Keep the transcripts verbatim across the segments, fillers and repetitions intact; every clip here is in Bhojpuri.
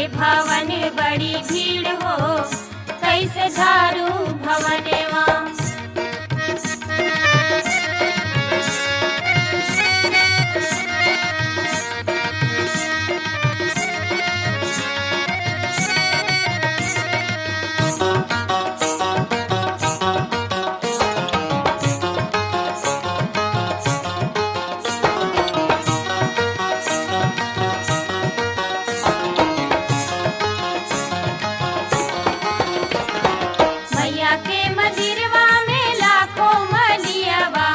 भवन बड़ी भीड़ हो, कैसे झाड़ू भवनवा। मैया के मंदिरवा में लाखों मलियवा,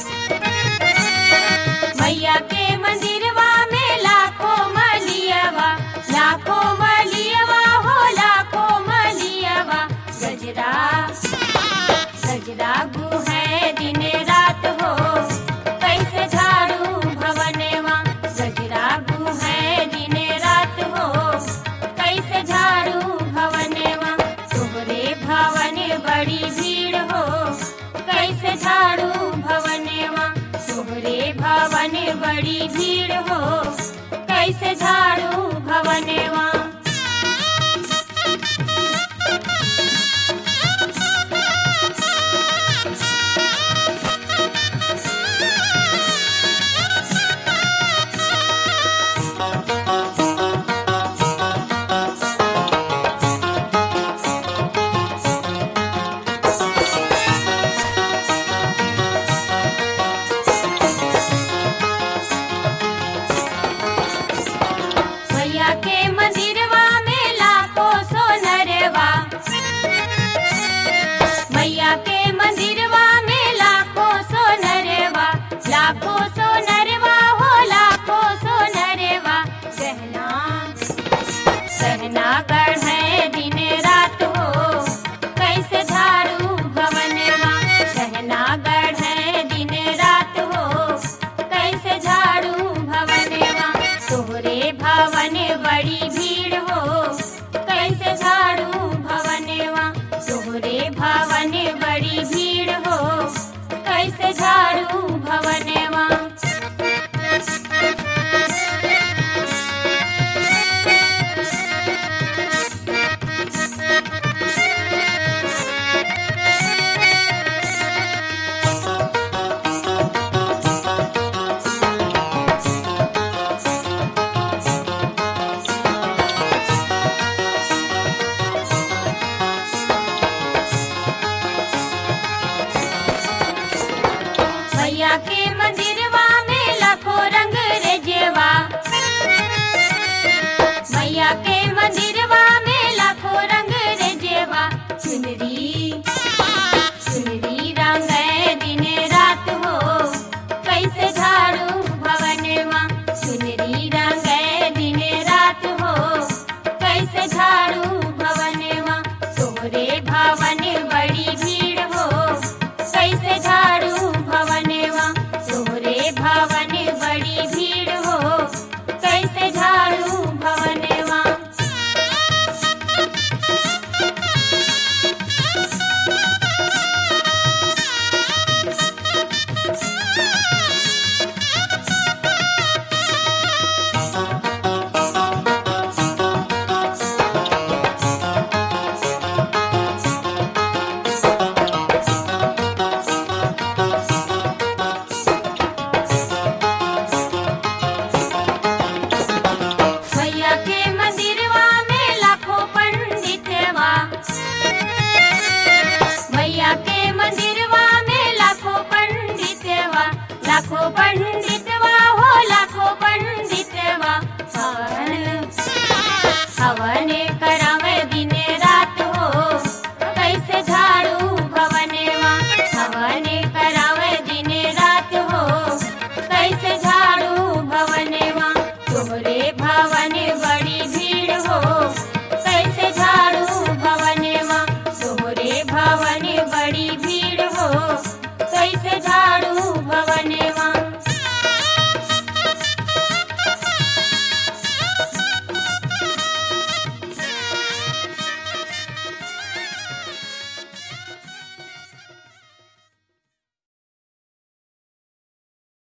मैया के मंदिरवा में लाखों मलियवा, लाखों मलियवा हो लाखों मलियवा। गजरा गजरा गुहे दिन रात हो, कैसे झाड़ू भवनवा। गजरा गुहे दिन रात हो, कैसे झाड़ू भवनवा। तोहरे भवन बड़ी भीड़ हो, कैसे झाड़ू भवनवा। तोहरे भवन बड़ी भीड़ हो, कैसे झाड़ू भवनवा। मैया के मंदिरवा में लाखों सोनरवा, मैया के मंदिरवा में लाखों सोनरवा, लाखों सोनरवा हो लाखों सोनरवा। गहना गहना गढ़े दिन रात हो, कैसे झाड़ू भवनवा। गहना गढ़े दिन रात हो, कैसे झाड़ू भवनवा। तोहरे भवन बड़ी भीड़ हो, कैसे झाड़ू भवनवा। तोहरे भवन बड़ी भीड़ हो, कैसे झाड़ू भवनवा। मैया के मंदिरवा में लाखों रंग रेजवा, मैया के मंदिरवा में लाखों रंग रेजवा। चुनरी चुनरी रंगे दिन रात हो, कैसे झाड़ू भवनवा। चुनरी रंगे दिन रात हो, कैसे झाड़ू भवनवा। तोहरे भवन बड़ी भीड़ हो, कैसे झाड़ू भवनवा। तोहरे भवन बड़ी भीड़ हो, कैसे झाड़ू भवनवा। मैया के मंदिरवा में लाखों पंडितवा, मैया के मंदिरवा में लाखों पंडितवा, लाखों पंडित